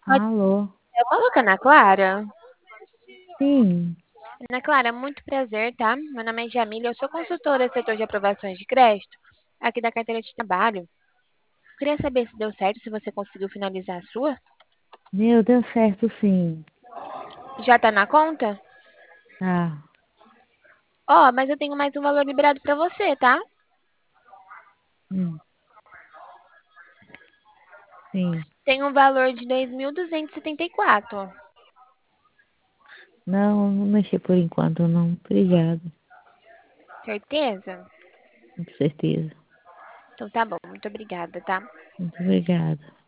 Alô? Eu coloco Ana Clara. Sim, Ana Clara, muito prazer, tá? Meu nome é Jamília, eu sou consultora do setor de aprovações de crédito, aqui da carteira de trabalho. Queria saber se deu certo, se você conseguiu finalizar a sua. meu, deu certo sim. Já tá na conta? Tá, Ó, mas eu tenho mais um valor liberado pra você, tá? hum, sim. Tem um valor de 2.274. Não, não mexi por enquanto não. Obrigado, Certeza? com certeza. Então tá bom, muito obrigada, tá? Muito obrigada.